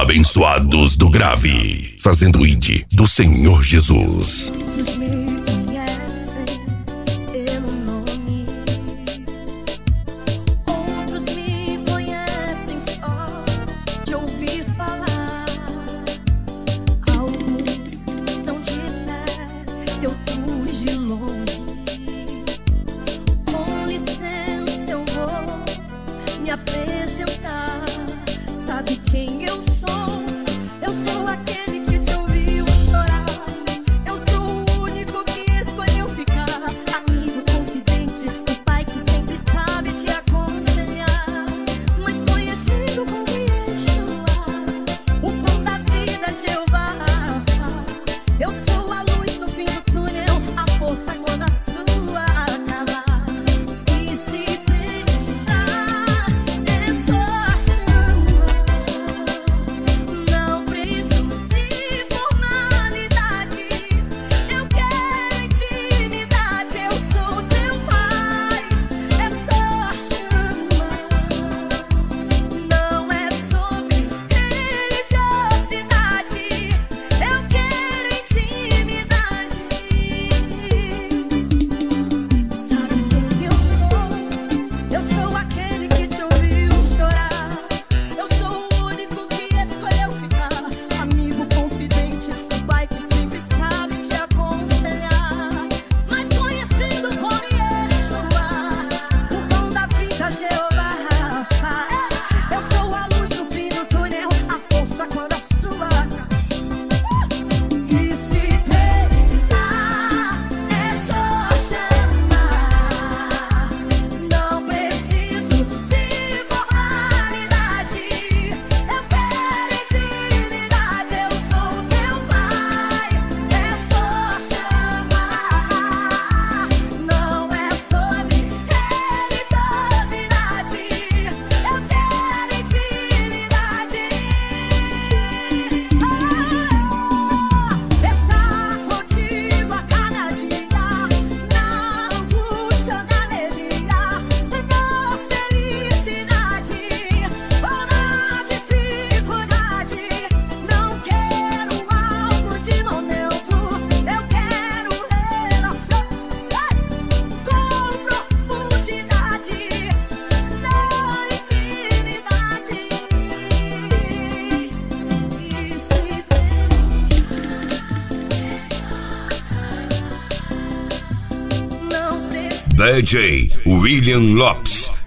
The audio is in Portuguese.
Abençoados do Grave, fazendo o ID do Senhor Jesus. Muitos me conhecem pelo nome, outros me conhecem só de ouvir falar. Alguns são de perto, outros de longe. Com licença eu vou me apresentar. Sabe quem eu sou? Eu sou aquele que te ouviu chorar. Eu sou o único que escolheu ficar. Amigo confidente, o pai que sempre sabe te aconselhar. Mas conhecido como Yeshua, o pão da vida, Jeová. Eu sou a luz do fim do túnel, a força quando a sua acabar. E se precisar, eu sou a chama. Não preciso de formalidade. Eu quero intimidade. Eu sou teu pai. Eu sou a chama. Não é sobre religiosidade. Eu quero intimidade. Sabe quem eu sou? Eu sou aquele que te ouviu chorar. Eu sou o único que escolheu ficar. Amigo confidente, o pai que sempre sabe te aconselhar. Mais conhecido como Yeshua, o pão da vida, Jeová. Eu sou a luz do fim do túnel, a força quando a sua. E se precisar, é só chamar. Não preciso de formalidade. Eu quero intimidade. Eu sou teu pai. É só chamar. Não é sobre religiosidade. Eu quero intimidade. Estar contigo a cada dia, na angústia, na alegria, na felicidade ou na dificuldade. Não quero algo de mão neutro, eu quero relação com profundidade na intimidade. E se não precisa. DJ William Lopes,